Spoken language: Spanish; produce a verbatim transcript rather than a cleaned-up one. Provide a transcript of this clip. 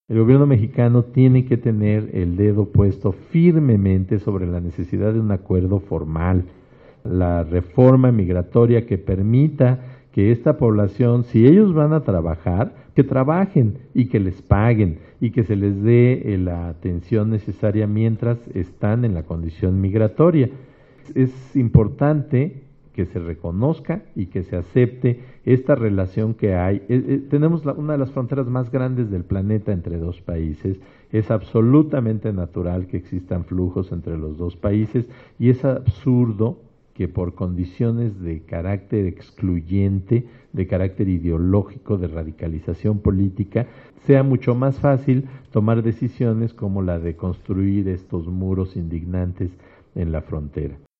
El gobierno mexicano tiene que tener el dedo puesto firmemente sobre la necesidad de un acuerdo formal, la reforma migratoria que permita que esta población, si ellos van a trabajar, que trabajen y que les paguen y que se les dé eh, la atención necesaria mientras están en la condición migratoria. Es importante que se reconozca y que se acepte esta relación que hay. Eh, eh, tenemos la, una de las fronteras más grandes del planeta entre dos países. Es absolutamente natural que existan flujos entre los dos países y es absurdo que por condiciones de carácter excluyente, de carácter ideológico, de radicalización política, sea mucho más fácil tomar decisiones como la de construir estos muros indignantes en la frontera.